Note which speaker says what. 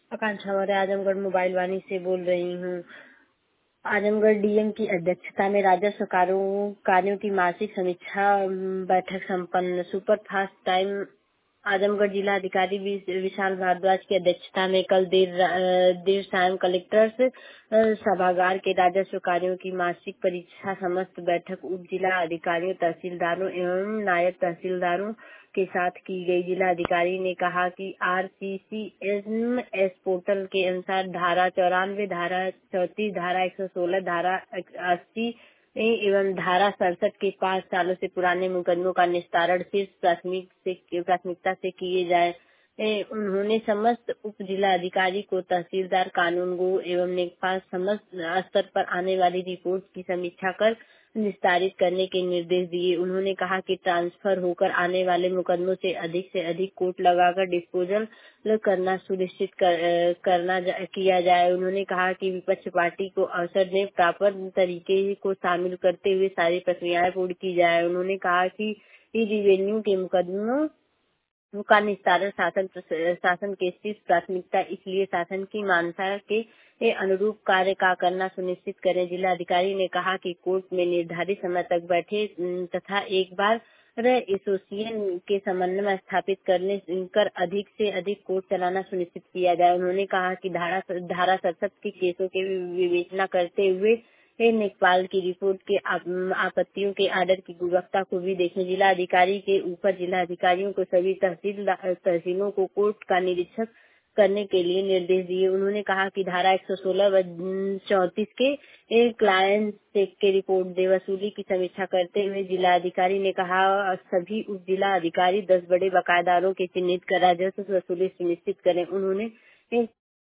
Speaker 1: आकांक्षा Maurya Azamgarh mobile Vani से बोल रही हूँ। आजमगढ़ डीएम की अध्यक्षता में राजस्व कार्यों की मासिक समीक्षा बैठक संपन्न। सुपर फास्ट टाइम आजमगढ़ जिला अधिकारी विशाल भारद्वाज की अध्यक्षता में कल देर शाम कलेक्टर्स सभागार के राजस्व कार्यों की मासिक परीक्षा समस्त बैठक उप जिला अधिकारियों, तहसीलदारों एवं नायब तहसीलदारों के साथ की गई। जिला अधिकारी ने कहा कि RCCMS पोर्टल के अनुसार धारा 94, धारा 34, धारा 116, धारा 80 एवं धारा 67 के 5 सालों से पुराने मुकदमों का निस्तारण शीर्ष प्राथमिकता से किए जाए। उन्होंने समस्त उप जिला अधिकारी को तहसीलदार, कानूनगो एवं लेखपाल समस्त स्तर पर आने वाली रिपोर्ट की समीक्षा कर निस्तारित करने के निर्देश दिए। उन्होंने कहा कि ट्रांसफर होकर आने वाले मुकदमों से अधिक कोर्ट लगाकर डिस्पोजल करना सुनिश्चित किया जाए। उन्होंने कहा कि विपक्ष पार्टी को अवसर दें, प्रॉपर तरीके को शामिल करते हुए सारी प्रक्रियाएं पूर्ण की जाए। उन्होंने कहा कि रिवेन्यू के मुकदमों का निस्तारण शासन की शीर्ष प्राथमिकता, इसलिए शासन की मानसा के अनुरूप कार्य का करना सुनिश्चित करें। जिला अधिकारी ने कहा कि कोर्ट में निर्धारित समय तक बैठे तथा एक बार एसोसिएशन के समन्वय स्थापित कर अधिक से अधिक कोर्ट चलाना सुनिश्चित किया जाए। उन्होंने कहा कि धारा 67 के केसों की विवेचना करते हुए लेखपाल की रिपोर्ट के आपत्तियों के आर्डर की गुणवत्ता को भी देखें। जिला अधिकारी के ऊपर जिला अधिकारियों को सभी तहसीलों को कोर्ट का निरीक्षण करने के लिए निर्देश दिए। उन्होंने कहा कि धारा 116 व 34 के क्लाइंट चेक के रिपोर्ट दे वसूली की समीक्षा करते हुए जिला अधिकारी ने कहा सभी उप जिला अधिकारी 10 बड़े बकायेदारों के चिन्हित कर राजस्व वसूली सुनिश्चित करें। उन्होंने